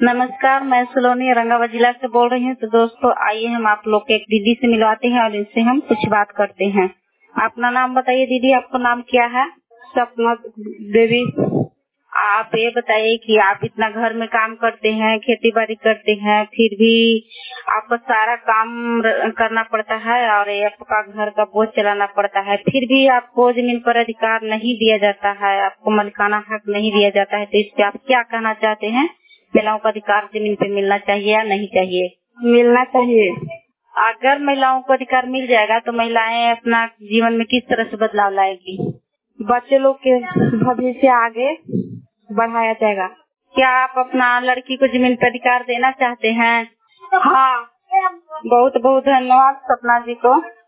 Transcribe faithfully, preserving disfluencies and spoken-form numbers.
नमस्कार, मैं सलोनी औरंगाबाद जिला से बोल रही हूँ। तो दोस्तों आइए हम आप लोग के एक दीदी से मिलवाते हैं और इनसे हम कुछ बात करते हैं। अपना नाम बताइए दीदी, आपका नाम क्या है? सपना देवी। आप ये बताइए कि आप इतना घर में काम करते हैं, खेती बाड़ी करते हैं, फिर भी आपको सारा काम करना पड़ता है और आपका घर का बोझ चलाना पड़ता है, फिर भी आपको जमीन पर अधिकार नहीं दिया जाता है, आपको मालिकाना हक नहीं दिया जाता है। तो इस पे आप क्या कहना चाहते हैं? महिलाओं का अधिकार जमीन पे मिलना चाहिए या नहीं चाहिए? मिलना चाहिए। अगर महिलाओं को अधिकार मिल जाएगा तो महिलाएं अपना जीवन में किस तरह से बदलाव लाएगी? बच्चे लोग के भविष्य आगे बढ़ाया जाएगा। क्या आप अपना लड़की को जमीन पर अधिकार देना चाहते हैं? हाँ। बहुत बहुत धन्यवाद सपना जी को।